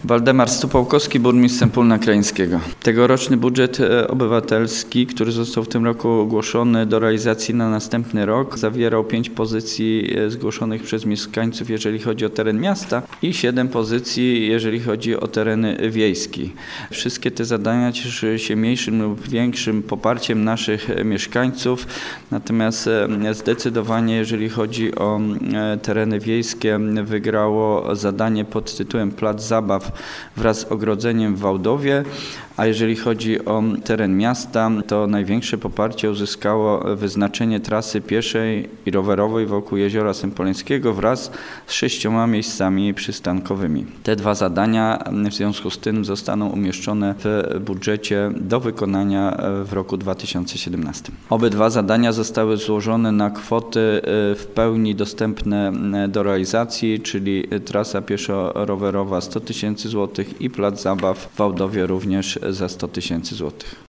Waldemar Stupałkowski, burmistrz Sępólna Krajeńskiego. Tegoroczny budżet obywatelski, który został w tym roku ogłoszony do realizacji na następny rok, zawierał 5 pozycji zgłoszonych przez mieszkańców, jeżeli chodzi o teren miasta, i 7 pozycji, jeżeli chodzi o tereny wiejskie. Wszystkie te zadania cieszyły się mniejszym lub większym poparciem naszych mieszkańców, natomiast zdecydowanie, jeżeli chodzi o tereny wiejskie, wygrało zadanie pod tytułem Plac Zabaw wraz z ogrodzeniem w Wałdowie, a jeżeli chodzi o teren miasta, to największe poparcie uzyskało wyznaczenie trasy pieszej i rowerowej wokół Jeziora Sępoleńskiego wraz z 6 miejscami przystankowymi. Te 2 zadania w związku z tym zostaną umieszczone w budżecie do wykonania w roku 2017. Obydwa zadania zostały złożone na kwoty w pełni dostępne do realizacji, czyli trasa pieszo-rowerowa 100 000 złotych i plac zabaw w Wałdowie również za 100 000 złotych.